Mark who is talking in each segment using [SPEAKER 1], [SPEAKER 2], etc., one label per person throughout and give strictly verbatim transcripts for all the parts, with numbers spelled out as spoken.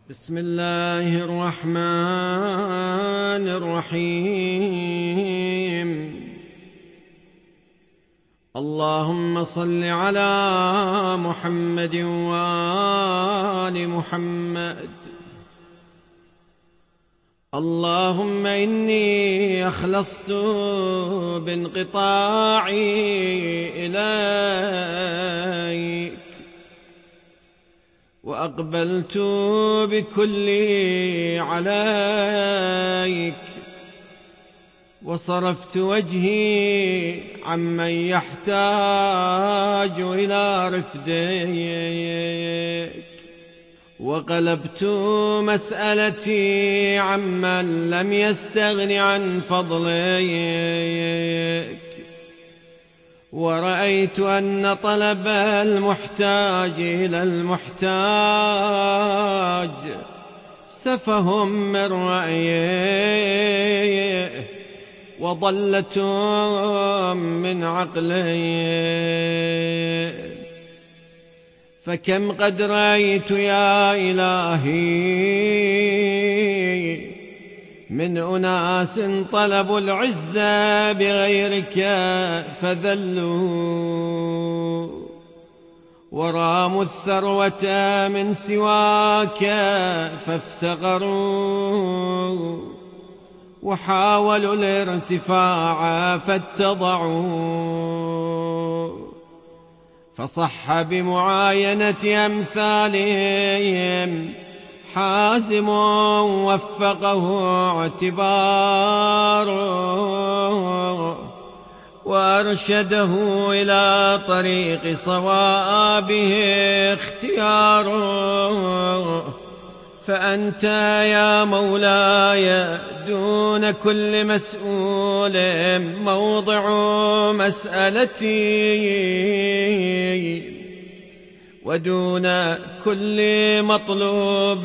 [SPEAKER 1] بسم الله الرحمن الرحيم. اللهم صل على محمد وآل محمد. اللهم إني أخلصت بانقطاعي إليك، وأقبلت بكلي عليك، وصرفت وجهي عمن يحتاج إلى رفدك، وقلبت مسألتي عمن لم يستغن عن فضلك، ورأيت أن طلب المحتاج إلى المحتاج سفه من رأيه وضلة من عقله. فكم قد رأيت يا إلهي من أناس طلبوا العزة بغيرك فذلوا، وراموا الثروة من سواك فافتقروا، وحاولوا الارتفاع فاتضعوا. فصح بمعاينة أمثالهم حازم وفقه اعتباره، وأرشده إلى طريق صوابه اختياره. فأنت يا مولاي دون كل مسؤول موضع مسألتي، ودون كل مطلوب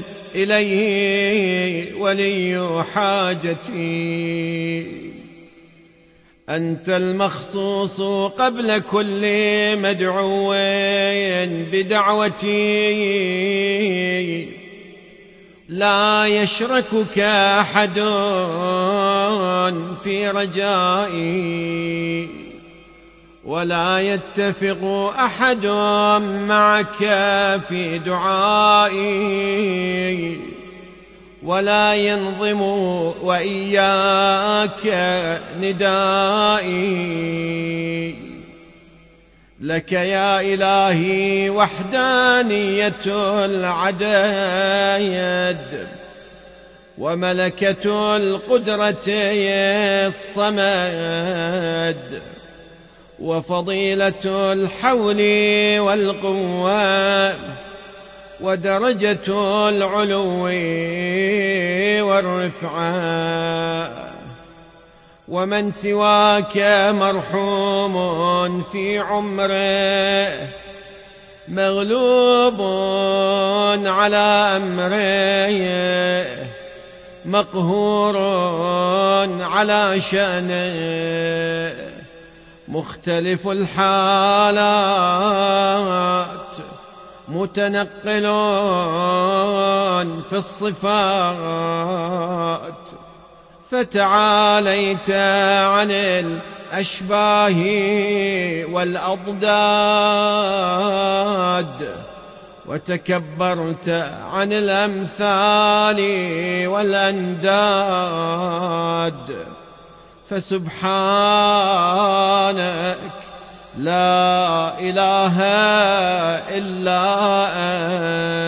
[SPEAKER 1] إليه ولي حاجتي. أنت المخصوص قبل كل مدعو بدعوتي، لا يشركك أحد في رجائي، ولا يتفق أحد معك في دعائي، ولا ينظم وإياك ندائي. لك يا إلهي وحدانية العدد، وملكة القدرة الصمد، وفضيلة الحول والقوة، ودرجة العلو والرفعة. ومن سواك مرحوم في عمره، مغلوب على أمره، مقهور على شأنه، مختلف الحالات، متنقل في الصفات. فتعاليت عن الأشباه والأضداد، وتكبرت عن الأمثال والأنداد. فسبحانك لا إله إلا أنت.